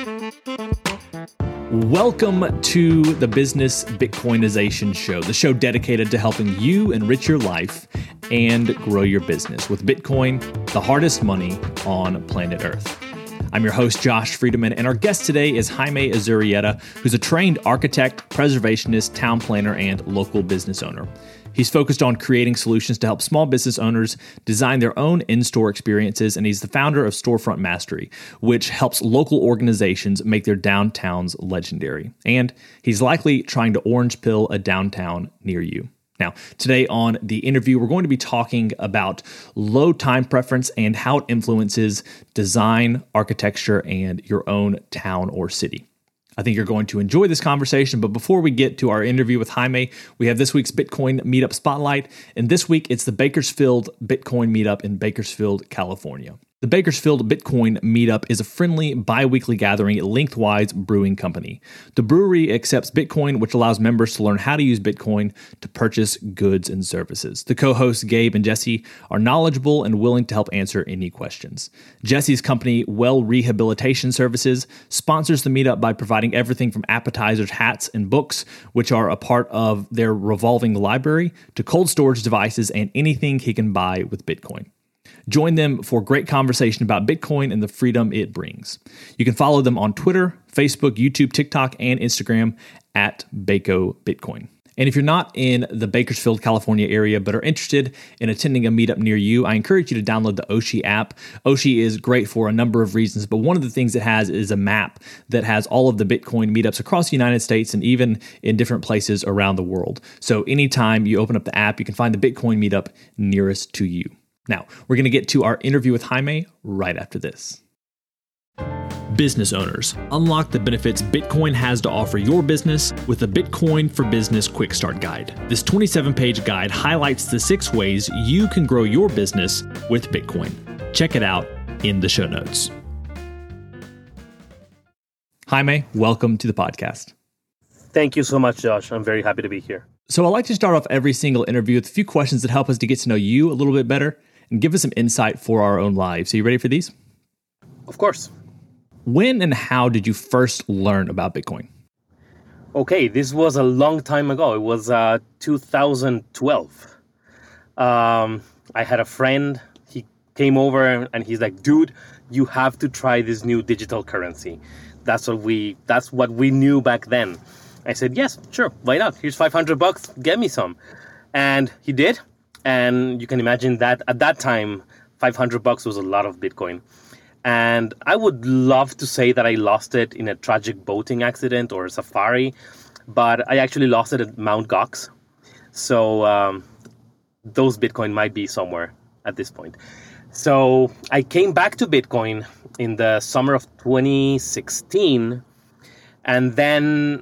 Welcome to the Business Bitcoinization Show, the show dedicated to helping you enrich your life and grow your business with Bitcoin, the hardest money on planet Earth. I'm your host, Josh Friedeman, and our guest today is Jaime Azurrieta, who's a trained architect, preservationist, town planner, and local business owner. He's focused on creating solutions to help small business owners design their own in-store experiences, and he's the founder of Storefront Mastery, which helps local organizations make their downtowns legendary. And he's likely trying to orange pill a downtown near you. Now, today on the interview, we're going to be talking about low time preference and how it influences design, architecture, and your own town or city. I think you're going to enjoy this conversation, but before we get to our interview with Jaime, we have this week's Bitcoin Meetup Spotlight, and this week it's the Bakersfield Bitcoin Meetup in Bakersfield, California. The Bakersfield Bitcoin Meetup is a friendly, bi-weekly gathering at Lengthwise Brewing Company. The brewery accepts Bitcoin, which allows members to learn how to use Bitcoin to purchase goods and services. The co-hosts, Gabe and Jesse, are knowledgeable and willing to help answer any questions. Jesse's company, Well Rehabilitation Services, sponsors the meetup by providing everything from appetizers, hats, and books, which are a part of their revolving library, to cold storage devices and anything he can buy with Bitcoin. Join them for great conversation about Bitcoin and the freedom it brings. You can follow them on Twitter, Facebook, YouTube, TikTok, and Instagram at Bako Bitcoin. And if you're not in the Bakersfield, California area, but are interested in attending a meetup near you, I encourage you to download the Oshi app. Oshi is great for a number of reasons, but one of the things it has is a map that has all of the Bitcoin meetups across the United States and even in different places around the world. So anytime you open up the app, you can find the Bitcoin meetup nearest to you. Now, we're going to get to our interview with Jaime right after this. Business owners, unlock the benefits Bitcoin has to offer your business with the Bitcoin for Business Quick Start Guide. This 27-page guide highlights the 6 ways you can grow your business with Bitcoin. Check it out in the show notes. Jaime, welcome to the podcast. Thank you so much, Josh. I'm very happy to be here. So I like to start off every single interview with a few questions that help us to get to know you a little bit better and give us some insight for our own lives. Are you ready for these? Of course. When and how did you first learn about Bitcoin? Okay, this was a long time ago. It was 2012. I had a friend. He came over and he's like, dude, you have to try this new digital currency. That's what we knew back then. I said, yes, sure, why not? Here's $500, get me some. And he did. And you can imagine that at that time, $500 was a lot of Bitcoin. And I would love to say that I lost it in a tragic boating accident or a safari, but I actually lost it at Mount Gox. So those Bitcoin might be somewhere at this point. So I came back to Bitcoin in the summer of 2016. And then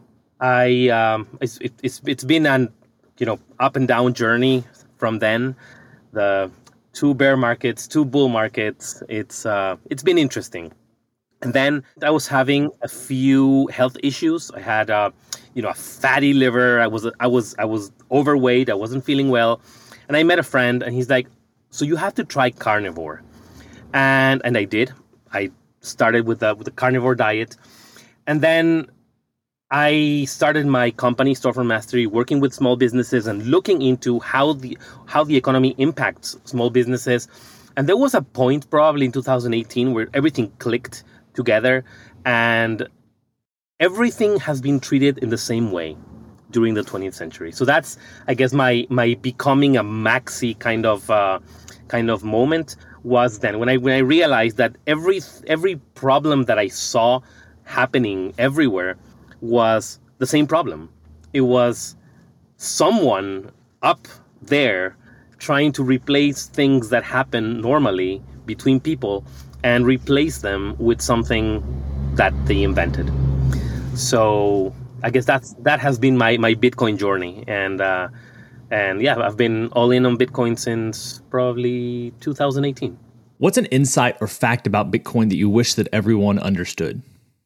it's been an up and down journey from then. The 2 bear markets, 2 bull markets. It's been interesting. And then I was having a few health issues. I had a fatty liver. I was overweight. I wasn't feeling well. And I met a friend and he's like, so you have to try carnivore. And I did. I started with the carnivore diet. And then I started my company, Storefront Mastery, working with small businesses and looking into how the economy impacts small businesses. And there was a point probably in 2018 where everything clicked together and everything has been treated in the same way during the 20th century. So that's, I guess, my becoming a maxi kind of moment was then when I realized that every problem that I saw happening everywhere was the same problem. It was someone up there trying to replace things that happen normally between people and replace them with something that they invented. So I guess that has been my Bitcoin journey. And yeah, I've been all in on Bitcoin since probably 2018. What's an insight or fact about Bitcoin that you wish that everyone understood?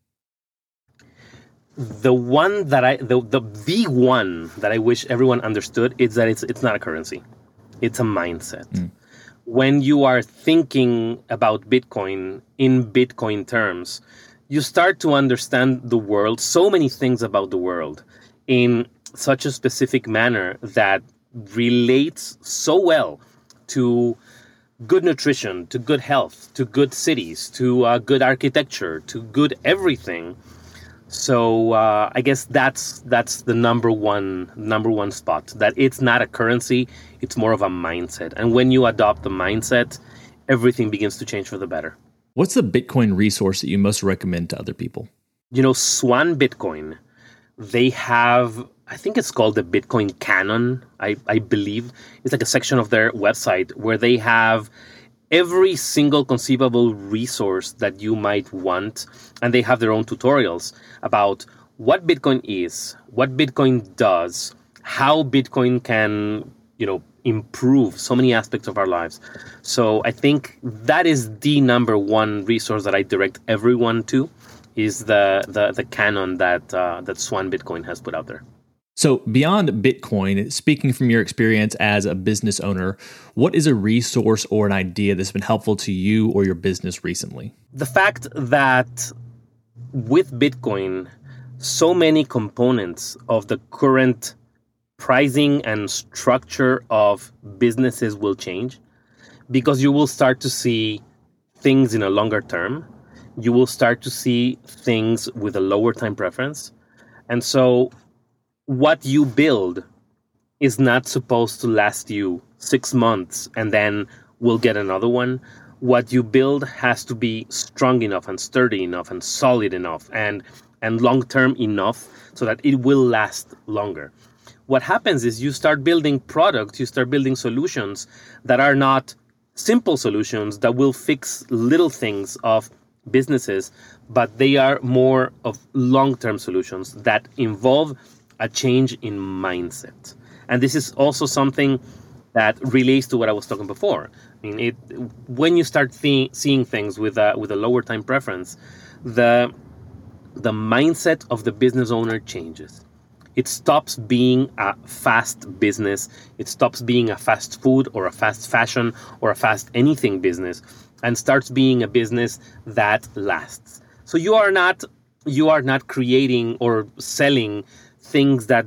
The one that I wish everyone understood is that it's not a currency. It's a mindset. When you are thinking about Bitcoin in Bitcoin terms, you start to understand the world, so many things about the world in such a specific manner that relates so well to good nutrition, to good health, to good cities, to good architecture, to good everything. So I guess that's the number one spot, that it's not a currency, it's more of a mindset. And when you adopt the mindset, everything begins to change for the better. What's the Bitcoin resource that you most recommend to other people? Swan Bitcoin, they have, I think it's called the Bitcoin Canon, I believe. It's like a section of their website where they have every single conceivable resource that you might want. And they have their own tutorials about what Bitcoin is, what Bitcoin does, how Bitcoin can, improve so many aspects of our lives. So I think that is the number one resource that I direct everyone to, is the canon that Swan Bitcoin has put out there. So beyond Bitcoin, speaking from your experience as a business owner, what is a resource or an idea that's been helpful to you or your business recently? The fact that with Bitcoin, so many components of the current pricing and structure of businesses will change, because you will start to see things in a longer term. You will start to see things with a lower time preference. And so what you build is not supposed to last you 6 months and then we'll get another one. What you build has to be strong enough and sturdy enough and solid enough and long-term enough so that it will last longer. What happens is you start building products, you start building solutions that are not simple solutions that will fix little things of businesses, but they are more of long-term solutions that involve a change in mindset. And this is also something that relates to what I was talking before. I mean, when you start seeing things with a lower time preference, the mindset of the business owner changes. It stops being a fast business. It stops being a fast food or a fast fashion or a fast anything business, and starts being a business that lasts. So you are not creating or selling things that,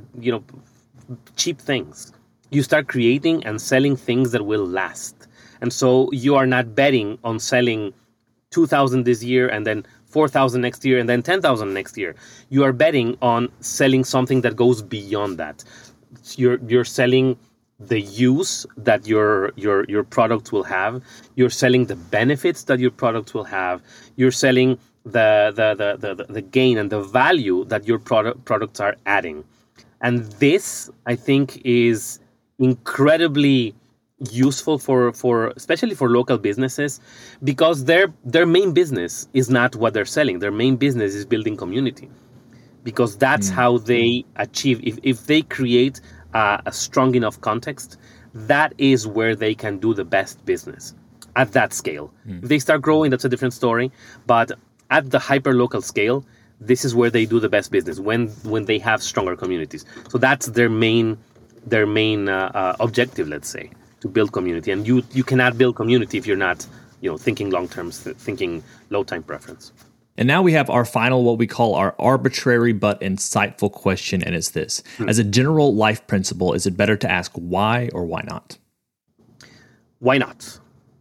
cheap things. You start creating and selling things that will last. And so you are not betting on selling 2,000 this year and then 4,000 next year and then 10,000 next year. You are betting on selling something that goes beyond that. You're selling the use that your product will have. You're selling the benefits that your product will have. You're selling the gain and the value that your products are adding. And this, I think, is incredibly useful for especially for local businesses, because their main business is not what they're selling. Their main business is building community, because that's how they achieve. If they create a strong enough context, that is where they can do the best business at that scale. If they start growing, that's a different story. But at the hyper local scale, this is where they do the best business, when they have stronger communities. So that's their main objective, let's say, to build community. And you cannot build community if you're not, thinking long term, thinking low time preference. And now we have our final, what we call our arbitrary but insightful question, and it's this. As a general life principle, is it better to ask why or why not? Why not?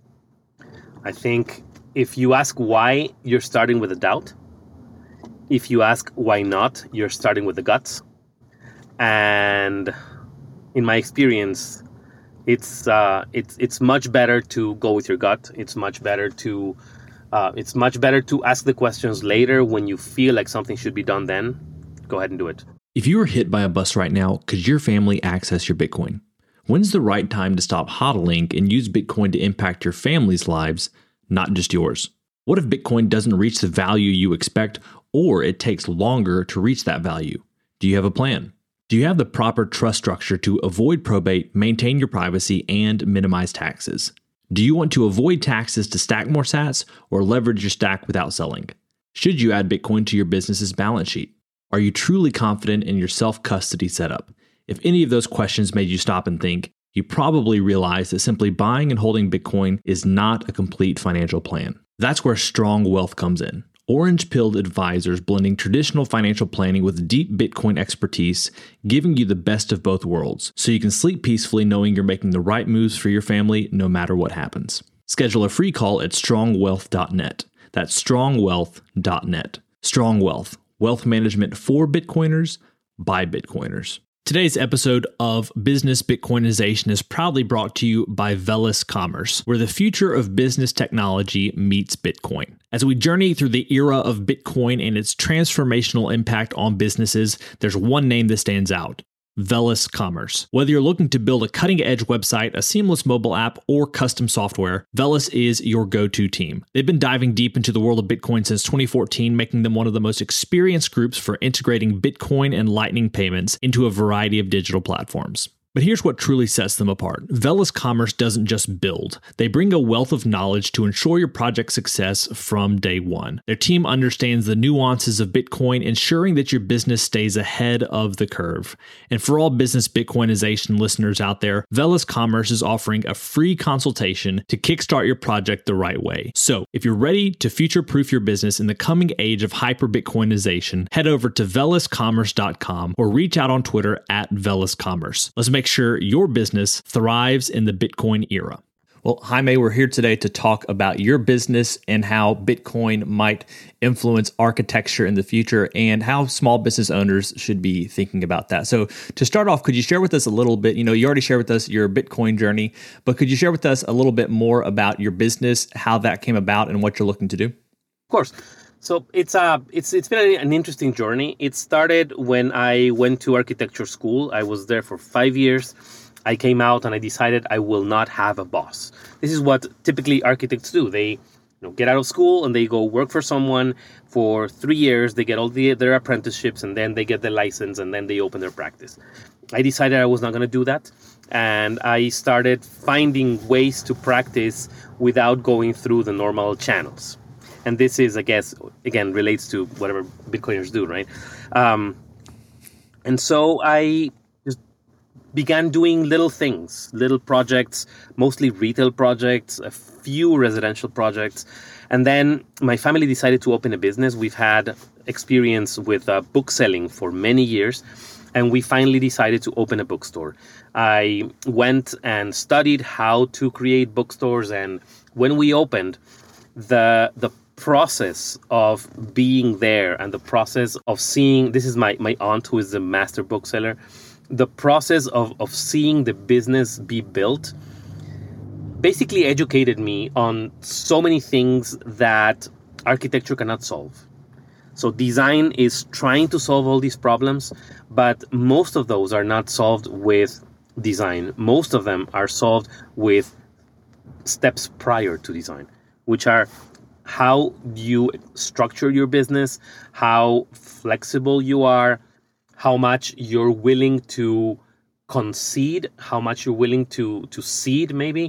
I think if you ask why, you're starting with a doubt. If you ask why not, you're starting with the guts. And in my experience, it's much better to go with your gut. It's much better to ask the questions later when you feel like something should be done then. Go ahead and do it. If you were hit by a bus right now, could your family access your Bitcoin? When's the right time to stop hodling and use Bitcoin to impact your family's lives, not just yours? What if Bitcoin doesn't reach the value you expect, or it takes longer to reach that value? Do you have a plan? Do you have the proper trust structure to avoid probate, maintain your privacy, and minimize taxes? Do you want to avoid taxes to stack more sats or leverage your stack without selling? Should you add Bitcoin to your business's balance sheet? Are you truly confident in your self-custody setup? If any of those questions made you stop and think, you probably realize that simply buying and holding Bitcoin is not a complete financial plan. That's where Strong Wealth comes in. Orange-pilled advisors blending traditional financial planning with deep Bitcoin expertise, giving you the best of both worlds, so you can sleep peacefully knowing you're making the right moves for your family no matter what happens. Schedule a free call at strongwealth.net. That's strongwealth.net. Strong Wealth, wealth management for Bitcoiners by Bitcoiners. Today's episode of Business Bitcoinization is proudly brought to you by Velis Commerce, where the future of business technology meets Bitcoin. As we journey through the era of Bitcoin and its transformational impact on businesses, there's one name that stands out: Velis Commerce. Whether you're looking to build a cutting-edge website, a seamless mobile app, or custom software, Velis is your go-to team. They've been diving deep into the world of Bitcoin since 2014, making them one of the most experienced groups for integrating Bitcoin and Lightning payments into a variety of digital platforms. But here's what truly sets them apart. Velis Commerce doesn't just build. They bring a wealth of knowledge to ensure your project's success from day one. Their team understands the nuances of Bitcoin, ensuring that your business stays ahead of the curve. And for all Business Bitcoinization listeners out there, Velis Commerce is offering a free consultation to kickstart your project the right way. So if you're ready to future-proof your business in the coming age of hyper-Bitcoinization, head over to veliscommerce.com or reach out on Twitter at veliscommerce. Let's make sure your business thrives in the Bitcoin era. Well, Jaime, we're here today to talk about your business and how Bitcoin might influence architecture in the future and how small business owners should be thinking about that. So to start off, could you share with us a little bit, you already shared with us your Bitcoin journey, but could you share with us a little bit more about your business, how that came about and what you're looking to do? Of course. So it's been an interesting journey. It started when I went to architecture school. I was there for 5 years. I came out and I decided I will not have a boss. This is what typically architects do. They get out of school and they go work for someone for 3 years. They get all their apprenticeships and then they get the license and then they open their practice. I decided I was not going to do that. And I started finding ways to practice without going through the normal channels. And this is, I guess, again, relates to whatever Bitcoiners do, right? And so I just began doing little things, little projects, mostly retail projects, a few residential projects. And then my family decided to open a business. We've had experience with book selling for many years, and we finally decided to open a bookstore. I went and studied how to create bookstores, and when we opened, the process of being there and the process of seeing, this is my aunt who is the master bookseller, the process of seeing the business be built basically educated me on so many things that architecture cannot solve. So design is trying to solve all these problems, but most of those are not solved with design. Most of them are solved with steps prior to design, which are how you structure your business, how flexible you are, how much you're willing to concede, how much you're willing to cede, maybe,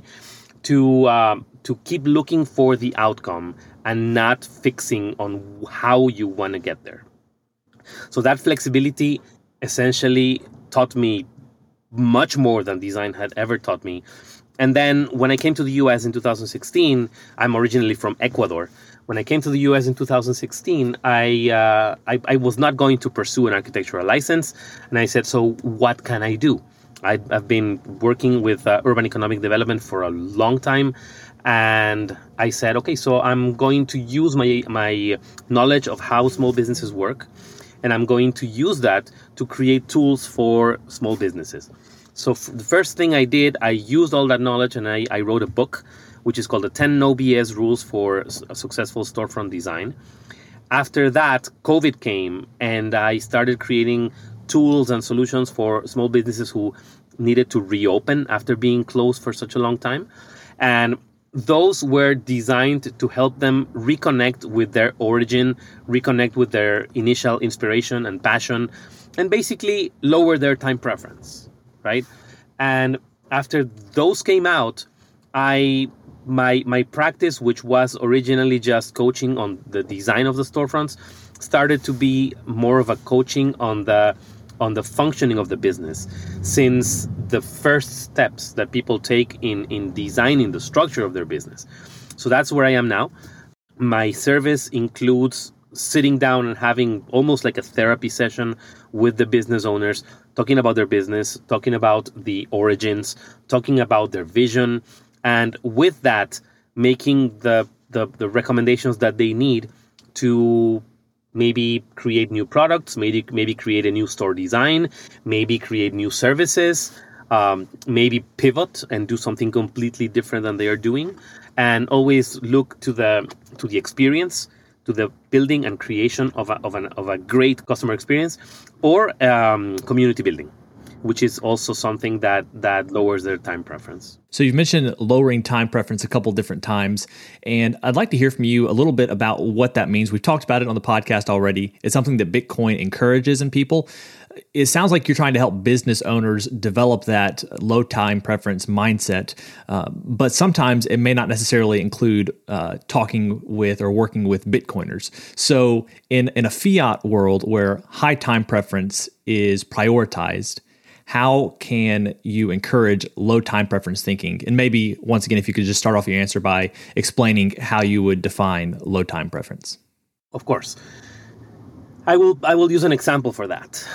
to keep looking for the outcome and not fixing on how you want to get there. So that flexibility essentially taught me much more than design had ever taught me. And then when I came to the US in 2016, I'm originally from Ecuador. When I came to the US in 2016, I was not going to pursue an architectural license. And I said, so what can I do? I've been working with urban economic development for a long time. And I said, okay, so I'm going to use my knowledge of how small businesses work. And I'm going to use that to create tools for small businesses. So the first thing I did, I used all that knowledge and I wrote a book, which is called the 10 No BS Rules for a Successful Storefront Design. After that, COVID came and I started creating tools and solutions for small businesses who needed to reopen after being closed for such a long time. And those were designed to help them reconnect with their origin, reconnect with their initial inspiration and passion, and basically lower their time preference, right? And after those came out, my practice, which was originally just coaching on the design of the storefronts, started to be more of a coaching on the functioning of the business, since the first steps that people take in designing the structure of their business. So that's where I am now. My service includes sitting down and having almost like a therapy session with the business owners, talking about their business, talking about the origins, talking about their vision, and with that, making the recommendations that they need to maybe create new products, maybe create a new store design, maybe create new services, maybe pivot and do something completely different than they are doing, and always look to the experience, to the building and creation of a great customer experience, or community building, which is also something that lowers their time preference. So you've mentioned lowering time preference a couple different times, and I'd like to hear from you a little bit about what that means. We've talked about it on the podcast already. It's something that Bitcoin encourages in people. It sounds like you're trying to help business owners develop that low time preference mindset, but sometimes it may not necessarily include talking with or working with Bitcoiners. So in a fiat world where high time preference is prioritized, how can you encourage low time preference thinking? And maybe, once again, if you could just start off your answer by explaining how you would define low time preference. Of course. I will use an example for that.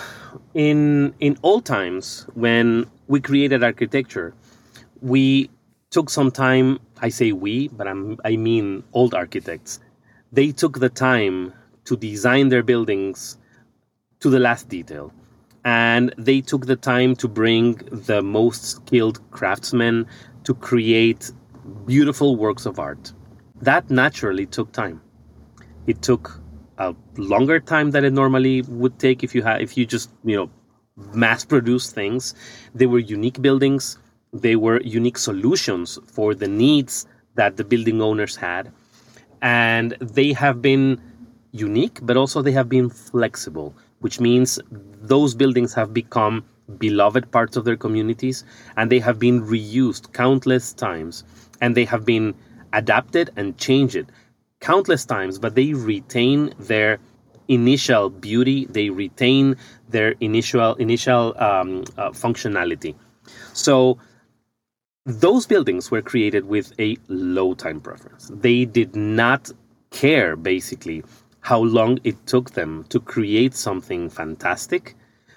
In old times, when we created architecture, we took some time. I say we, but I mean old architects. They took the time to design their buildings to the last detail. And they took the time to bring the most skilled craftsmen to create beautiful works of art. That naturally took time. It took a longer time than it normally would take if you just mass produce things. They were unique buildings. They were unique solutions for the needs that the building owners had, and they have been unique, but also they have been flexible, which means those buildings have become beloved parts of their communities, and they have been reused countless times, and they have been adapted and changed countless times, but they retain their initial beauty, they retain their initial functionality. So those buildings were created with a low time preference. They did not care, basically, how long it took them to create something fantastic.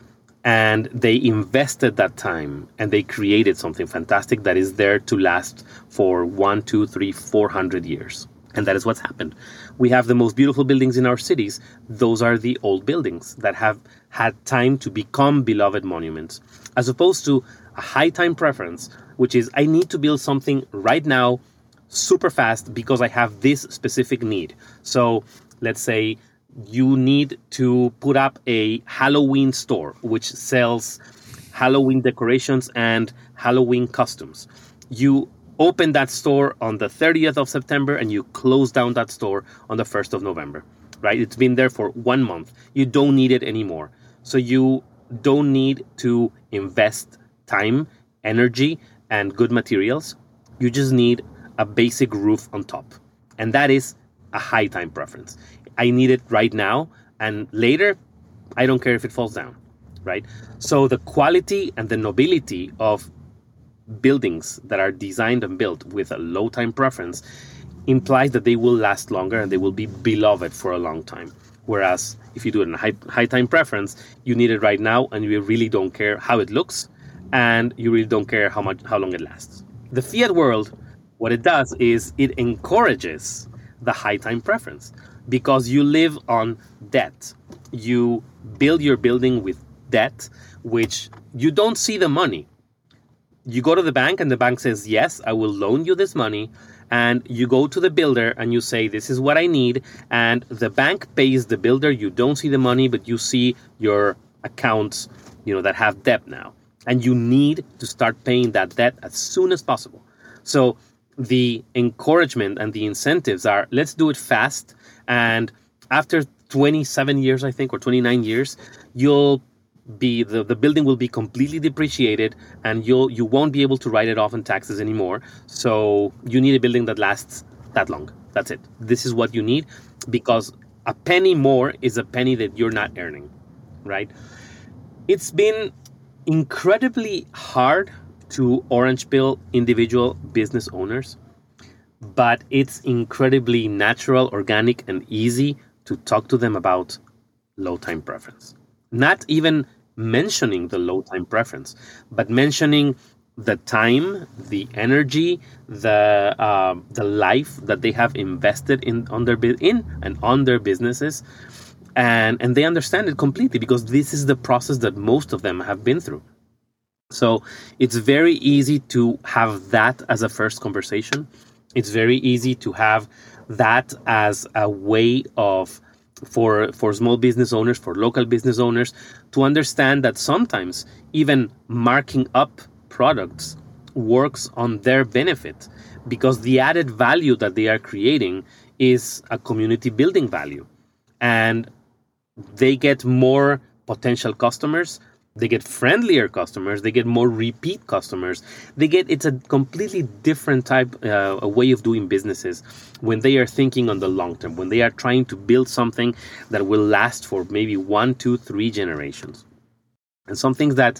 And they invested that time and they created something fantastic that is there to last for 1, 2, 3, 400 years. And that is what's happened. We have the most beautiful buildings in our cities. Those are the old buildings that have had time to become beloved monuments, as opposed to a high time preference, which is I need to build something right now, super fast, because I have this specific need. So let's say you need to put up a Halloween store, which sells Halloween decorations and Halloween costumes. You open that store on the 30th of September and you close down that store on the 1st of November, right? It's been there for 1 month. You don't need it anymore. So you don't need to invest time, energy, and good materials. You just need a basic roof on top. And that is a high time preference. I need it right now, and later, I don't care if it falls down, right? So the quality and the nobility of buildings that are designed and built with a low time preference implies that they will last longer and they will be beloved for a long time. Whereas if you do it in a high time preference, you need it right now and you really don't care how it looks and you really don't care how long it lasts. The fiat world, what it does is it encourages the high time preference because you live on debt. You build your building with debt, which you don't see the money. You go to the bank and the bank says, yes, I will loan you this money. And you go to the builder and you say, this is what I need. And the bank pays the builder. You don't see the money, but you see your accounts, that have debt now. And you need to start paying that debt as soon as possible. So the encouragement and the incentives are, let's do it fast. And after 27 years, I think, or 29 years, the building will be completely depreciated and you won't be able to write it off in taxes anymore. So you need a building that lasts that long. That's it. This is what you need, because a penny more is a penny that you're not earning, right? It's been incredibly hard to orange pill individual business owners but it's incredibly natural, organic, and easy to talk to them about low time preference. Not even mentioning the low time preference, but mentioning the time, the energy, the life that they have invested on their businesses, and they understand it completely because this is the process that most of them have been through. So it's very easy to have that as a first conversation. It's very easy to have that as a way of for small business owners, for local business owners, to understand that sometimes even marking up products works on their benefit because the added value that they are creating is a community building value. And they get more potential customers, they get friendlier customers, they get more repeat customers. It's a completely different type, a way of doing businesses when they are thinking on the long term, when they are trying to build something that will last for maybe 1, 2, 3 generations. And something that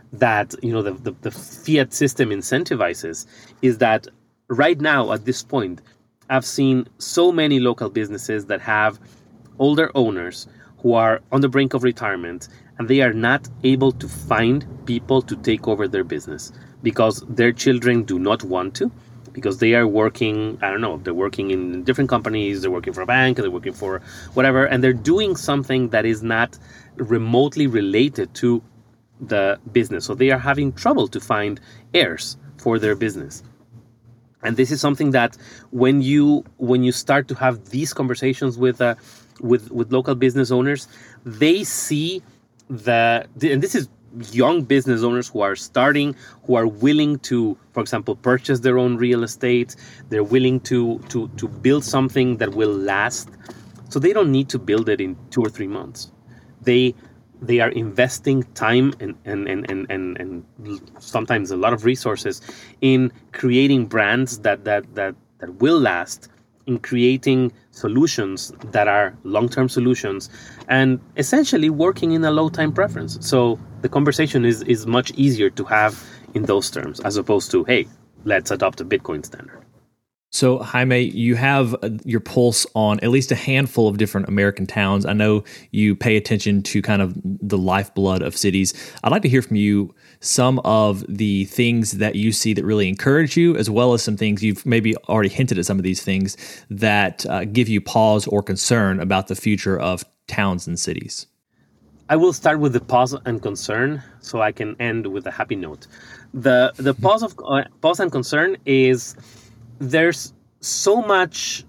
the fiat system incentivizes is that right now at this point, I've seen so many local businesses that have older owners who are on the brink of retirement, and they are not able to find people to take over their business because their children do not want to, because they are working, they're working in different companies, they're working for a bank, they're working for whatever, and they're doing something that is not remotely related to the business. So they are having trouble to find heirs for their business. And this is something that when you start to have these conversations with local business owners, they see and this is young business owners who are starting, who are willing to, for example, purchase their own real estate. They're willing to build something that will last. So they don't need to build it in 2 or 3 months. They are investing time and sometimes a lot of resources in creating brands that will last, in creating solutions that are long-term solutions, and essentially working in a low-time preference. So the conversation is much easier to have in those terms, as opposed to, hey, let's adopt a Bitcoin standard. So, Jaime, you have your pulse on at least a handful of different American towns. I know you pay attention to kind of the lifeblood of cities. I'd like to hear from you some of the things that you see that really encourage you, as well as some things you've maybe already hinted at some of these things that give you pause or concern about the future of towns and cities. I will start with the pause and concern so I can end with a happy note. The pause and concern is there's so much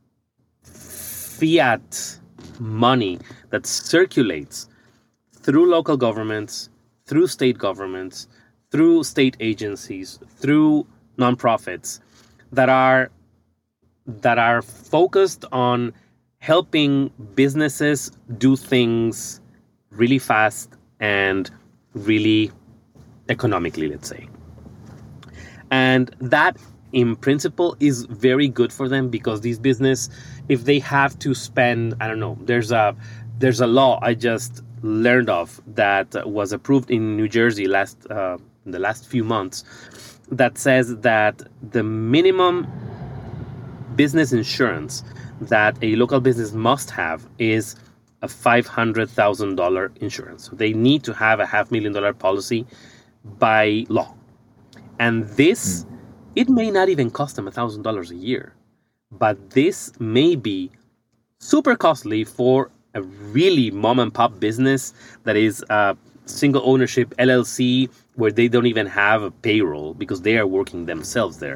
fiat money that circulates through local governments, through state governments, through state agencies, through nonprofits that are focused on helping businesses do things really fast and really economically, let's say. And that in principle is very good for them because these business, if they have to spend, there's a law I just learned of that was approved in New Jersey in the last few months that says that the minimum business insurance that a local business must have is a $500,000 insurance. So they need to have a $500,000 policy by law. And this, it may not even cost them $1,000 a year, but this may be super costly for a really mom and pop business that is a single ownership LLC where they don't even have a payroll because they are working themselves there.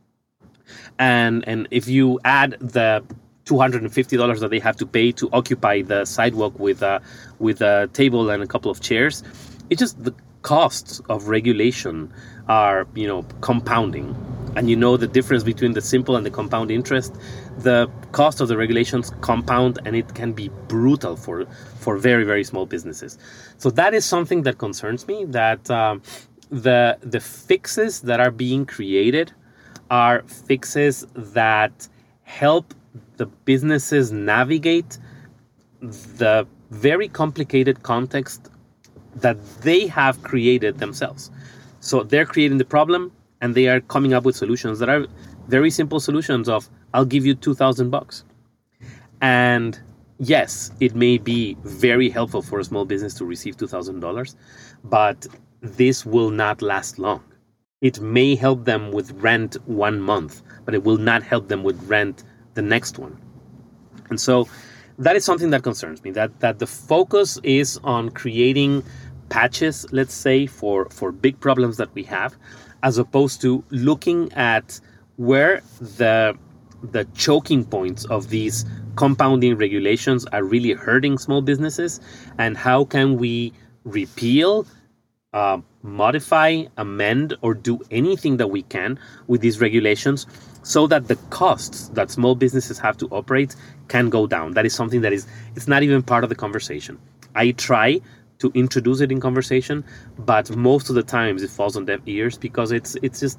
And if you add the $250 that they have to pay to occupy the sidewalk with a table and a couple of chairs, it's just the costs of regulation are, compounding. And the difference between the simple and the compound interest, the cost of the regulations compound, and it can be brutal for very, very small businesses. So that is something that concerns me, that the fixes that are being created are fixes that help the businesses navigate the very complicated context that they have created themselves. So they're creating the problem, and they are coming up with solutions that are very simple solutions of, I'll give you $2,000. And yes, it may be very helpful for a small business to receive $2,000, but this will not last long. It may help them with rent 1 month, but it will not help them with rent the next one. And so that is something that concerns me, that the focus is on creating patches, let's say, for big problems that we have, as opposed to looking at where the choking points of these compounding regulations are really hurting small businesses, and how can we repeal, modify, amend, or do anything that we can with these regulations so that the costs that small businesses have to operate can go down. That is something that it's not even part of the conversation. I try to introduce it in conversation, but most of the times it falls on deaf ears because it's just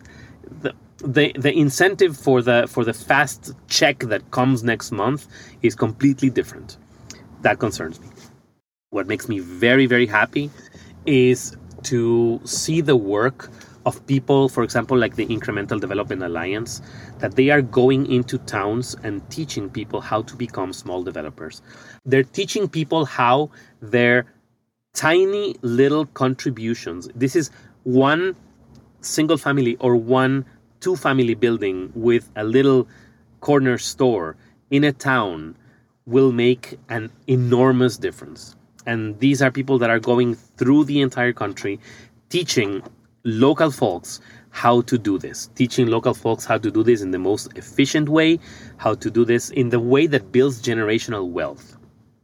the incentive for the fast check that comes next month is completely different. That concerns me. What makes me very, very happy is to see the work of people, for example, like the Incremental Development Alliance, that they are going into towns and teaching people how to become small developers. They're teaching people how their tiny little contributions, this is one single family or 2-family building with a little corner store in a town, will make an enormous difference. And these are people that are going through the entire country teaching local folks how to do this, teaching local folks how to do this in the most efficient way, how to do this in the way that builds generational wealth.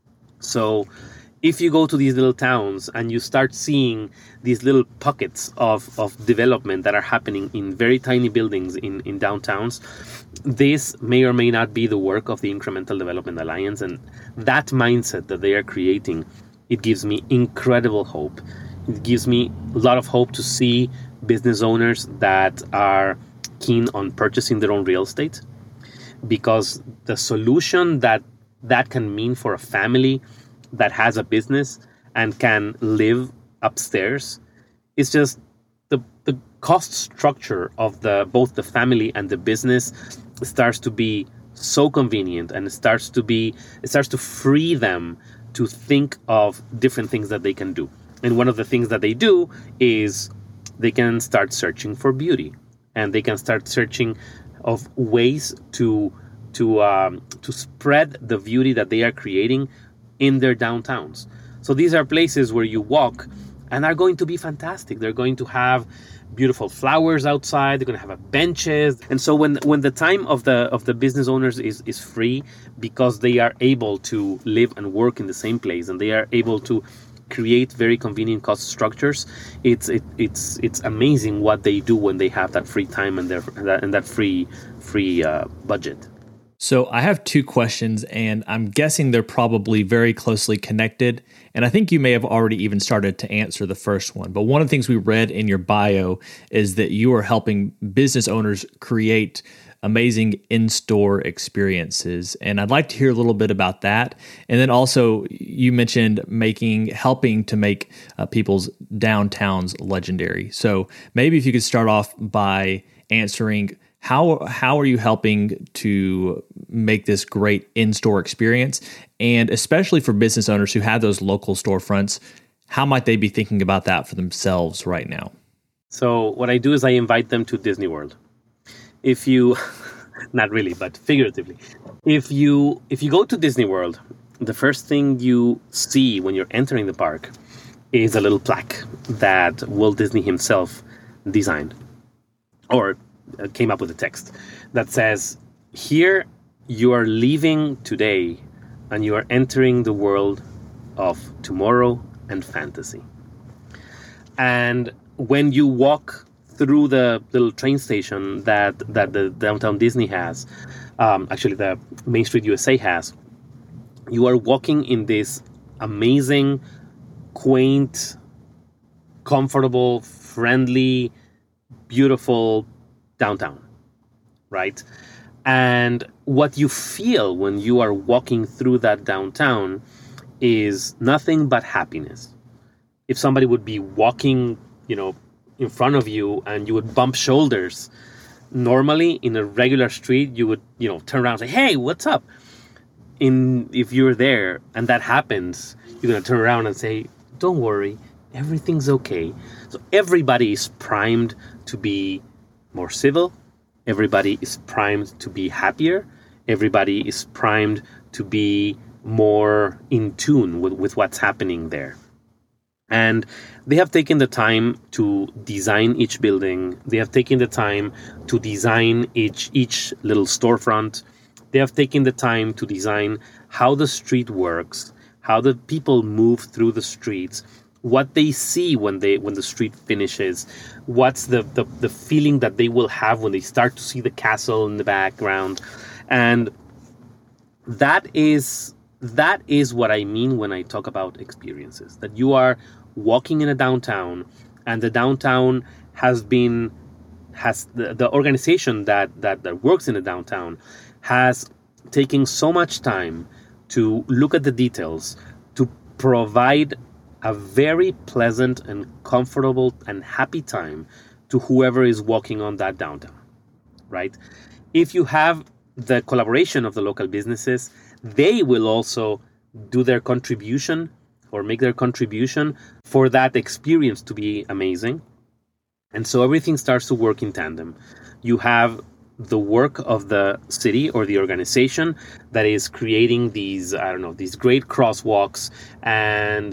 So if you go to these little towns and you start seeing these little pockets of development that are happening in very tiny buildings in downtowns, this may or may not be the work of the Incremental Development Alliance. And that mindset that they are creating, it gives me incredible hope. It gives me a lot of hope to see business owners that are keen on purchasing their own real estate, because the solution that can mean for a family that has a business and can live upstairs is just the cost structure of both the family and the business starts to be so convenient, and it starts to free them to think of different things that they can do. And one of the things that they do is they can start searching for beauty, and they can start searching of ways to spread the beauty that they are creating in their downtowns. So these are places where you walk and are going to be fantastic. They're going to have beautiful flowers outside. They're going to have benches. And so when the time of the business owners is free, because they are able to live and work in the same place, and they are able to create very convenient cost structures, it's amazing what they do when they have that free time and that free budget. So I have 2 questions, and I'm guessing they're probably very closely connected. And I think you may have already even started to answer the first one. But one of the things we read in your bio is that you are helping business owners create amazing in-store experiences. And I'd like to hear a little bit about that. And then also you mentioned helping to make people's downtowns legendary. So maybe if you could start off by answering, how are you helping to make this great in-store experience? And especially for business owners who have those local storefronts, how might they be thinking about that for themselves right now? So what I do is I invite them to Disney World. If you, not really, but figuratively, if you go to Disney World, the first thing you see when you're entering the park is a little plaque that Walt Disney himself designed, or came up with a text that says, "Here you are leaving today and you are entering the world of tomorrow and fantasy." And when you walk through the little train station that the Downtown Disney has, actually the Main Street USA has, you are walking in this amazing, quaint, comfortable, friendly, beautiful downtown, right? And what you feel when you are walking through that downtown is nothing but happiness. If somebody would be walking, in front of you and you would bump shoulders, normally in a regular street, you would, turn around and say, hey, what's up? If you're there and that happens, you're going to turn around and say, don't worry, everything's okay. So everybody is primed to be more civil. Everybody is primed to be happier. Everybody is primed to be more in tune with what's happening there. And they have taken the time to design each building. They have taken the time to design each little storefront. They have taken the time to design how the street works, how the people move through the streets, what they see when the street finishes, what's the feeling that they will have when they start to see the castle in the background. And that is what I mean when I talk about experiences, that you are walking in a downtown, and the downtown has the organization that works in the downtown has taken so much time to look at the details, to provide a very pleasant and comfortable and happy time to whoever is walking on that downtown, right? If you have the collaboration of the local businesses, they will also do their contribution or make their contribution for that experience to be amazing. And so everything starts to work in tandem. You have the work of the city or the organization that is creating these great crosswalks and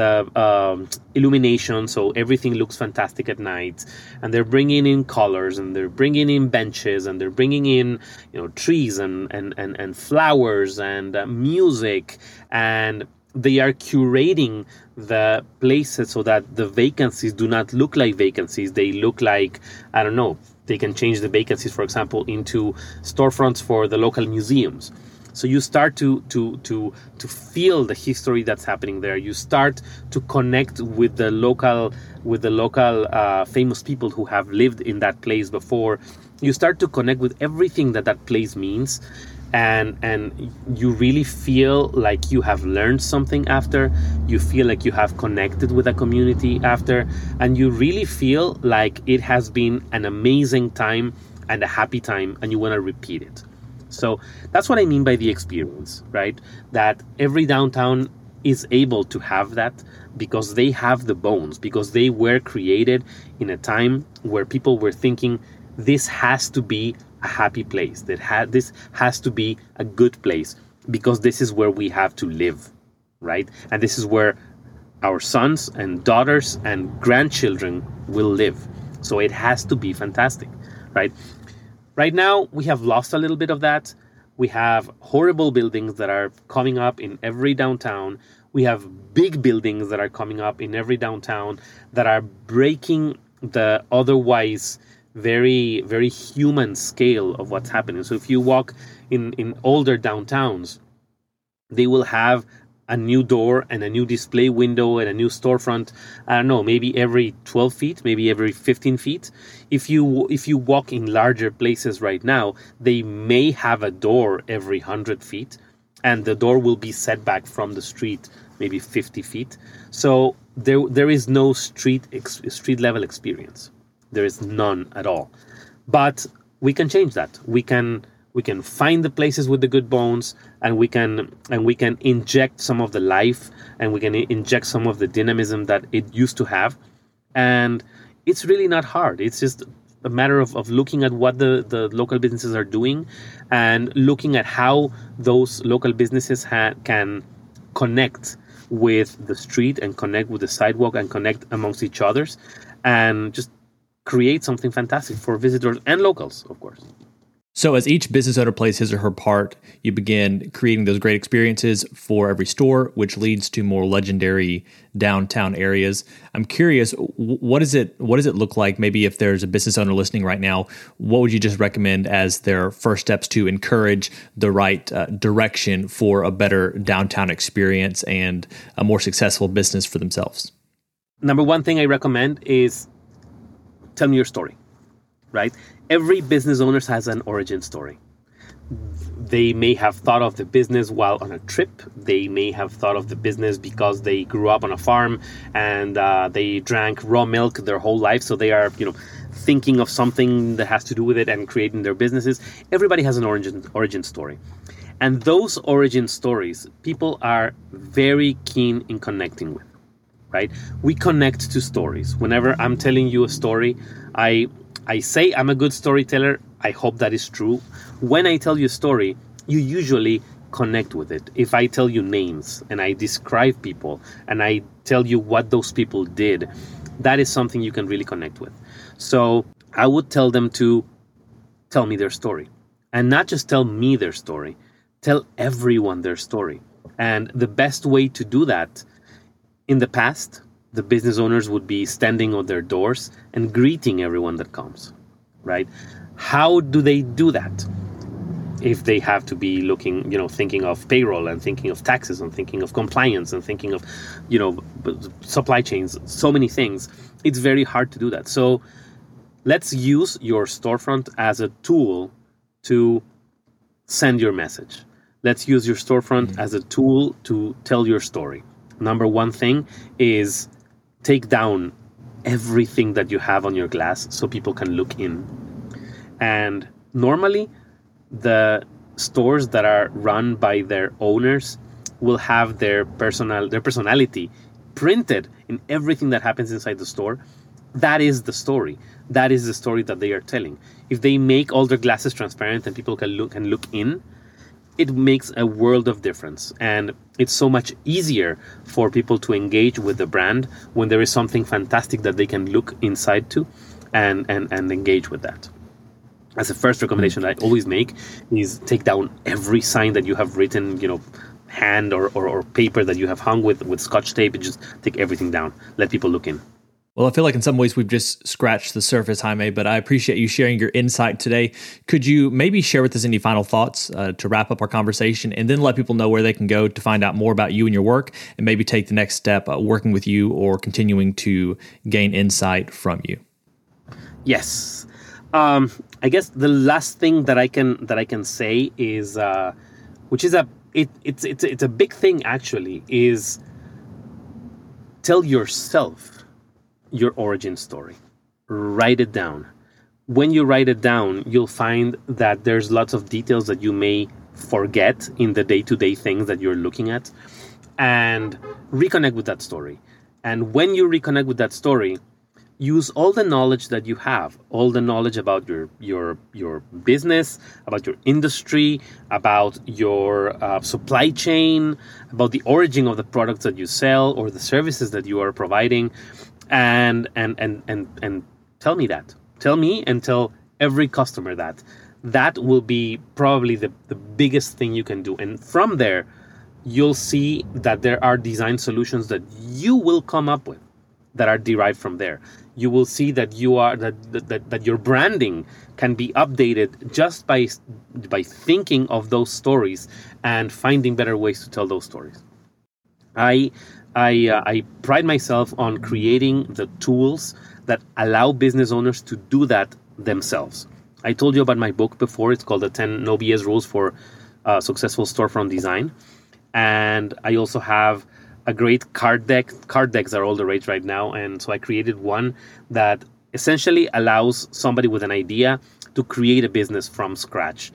the illumination, so everything looks fantastic at night, and they're bringing in colors, and they're bringing in benches, and they're bringing in trees and flowers and music, and they are curating the places so that the vacancies do not look like vacancies. They look like, they can change the vacancies, for example, into storefronts for the local museums. So you start to feel the history that's happening there. You start to connect with the local famous people who have lived in that place before. You start to connect with everything that place means, and you really feel like you have learned something after. You feel like you have connected with a community after, and you really feel like it has been an amazing time and a happy time, and you want to repeat it. So that's what I mean by the experience, right? That every downtown is able to have that because they have the bones, because they were created in a time where people were thinking, this has to be a happy place, this has to be a good place, because this is where we have to live, right? And this is where our sons and daughters and grandchildren will live. So it has to be fantastic, right? Right now, we have lost a little bit of that. We have horrible buildings that are coming up in every downtown. We have big buildings that are coming up in every downtown that are breaking the otherwise very, very human scale of what's happening. So if you walk in older downtowns, they will have a new door and a new display window and a new storefront, maybe every 12 feet, maybe every 15 feet. If you walk in larger places right now, they may have a door every 100 feet, and the door will be set back from the street maybe 50 feet. So there is no street level experience. There is none at all. But we can change that. We can find the places with the good bones, and we can inject some of the life, and we can inject some of the dynamism that it used to have. And it's really not hard. It's just a matter of looking at what the local businesses are doing, and looking at how those local businesses can connect with the street, and connect with the sidewalk, and connect amongst each others, and just create something fantastic for visitors and locals, of course. So as each business owner plays his or her part, you begin creating those great experiences for every store, which leads to more legendary downtown areas. I'm curious, what does it look like? Maybe if there's a business owner listening right now, what would you just recommend as their first steps to encourage the right direction for a better downtown experience and a more successful business for themselves? Number one thing I recommend is tell me your story, right? Every business owner has an origin story. They may have thought of the business while on a trip. They may have thought of the business because they grew up on a farm and they drank raw milk their whole life. So they are, thinking of something that has to do with it and creating their businesses. Everybody has an origin story. And those origin stories, people are very keen in connecting with, right? We connect to stories. Whenever I'm telling you a story, I say I'm a good storyteller. I hope that is true. When I tell you a story, you usually connect with it. If I tell you names and I describe people and I tell you what those people did, that is something you can really connect with. So I would tell them to tell me their story, and not just tell me their story, tell everyone their story. And the best way to do that, in the past, the business owners would be standing on their doors and greeting everyone that comes, right? How do they do that? If they have to be looking, thinking of payroll and thinking of taxes and thinking of compliance and thinking of, supply chains, so many things, it's very hard to do that. So let's use your storefront as a tool to send your message. Let's use your storefront as a tool to tell your story. Number one thing is take down everything that you have on your glass so people can look in. And normally, the stores that are run by their owners will have their personality printed in everything that happens inside the store. That is the story. That is the story that they are telling. If they make all their glasses transparent and people can look in, it makes a world of difference. And it's so much easier for people to engage with the brand when there is something fantastic that they can look inside to and engage with that. As a first recommendation that I always make is take down every sign that you have written, hand or paper that you have hung with Scotch tape, and just take everything down. Let people look in. Well, I feel like in some ways we've just scratched the surface, Jaime, but I appreciate you sharing your insight today. Could you maybe share with us any final thoughts to wrap up our conversation, and then let people know where they can go to find out more about you and your work, and maybe take the next step working with you or continuing to gain insight from you? Yes. I guess the last thing that I can say is, which is it's a big thing actually, is tell yourself your origin story. Write it down. When you write it down, you'll find that there's lots of details that you may forget in the day-to-day things that you're looking at, and reconnect with that story. And when you reconnect with that story, use all the knowledge that you have, all the knowledge about your business, about your industry, about your supply chain, about the origin of the products that you sell or the services that you are providing, and tell me that. Tell me and tell every customer that. That will be probably the biggest thing you can do. And from there, you'll see that there are design solutions that you will come up with that are derived from there. You will see that that your branding can be updated just by thinking of those stories and finding better ways to tell those stories. I pride myself on creating the tools that allow business owners to do that themselves. I told you about my book before. It's called The 10 No BS Rules for Successful Storefront Design. And I also have a great card deck. Card decks are all the rage right now. And so I created one that essentially allows somebody with an idea to create a business from scratch.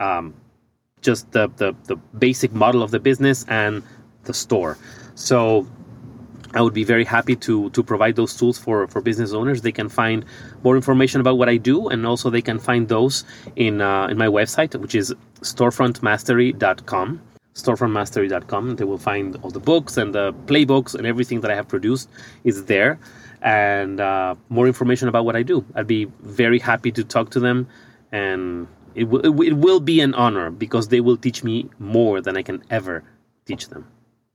Just the basic model of the business and the store. So I would be very happy to provide those tools for business owners. They can find more information about what I do, and also they can find those in my website, which is storefrontmastery.com. storefrontmastery.com. They will find all the books and the playbooks and everything that I have produced is there, and more information about what I do. I'd be very happy to talk to them, and it will be an honor because they will teach me more than I can ever teach them.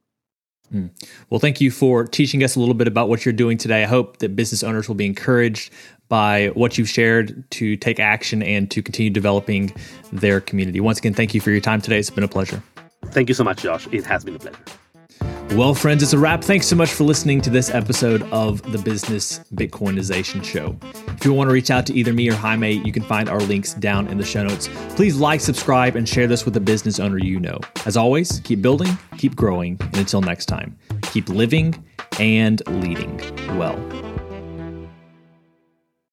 Well, thank you for teaching us a little bit about what you're doing today. I hope that business owners will be encouraged by what you've shared to take action and to continue developing their community. Once again, thank you for your time today. It's been a pleasure. Thank you so much, Josh. It has been a pleasure. Well, friends, it's a wrap. Thanks so much for listening to this episode of the Business Bitcoinization Show. If you want to reach out to either me or Jaime, you can find our links down in the show notes. Please like, subscribe, and share this with a business owner you know. As always, keep building, keep growing, and until next time, keep living and leading well.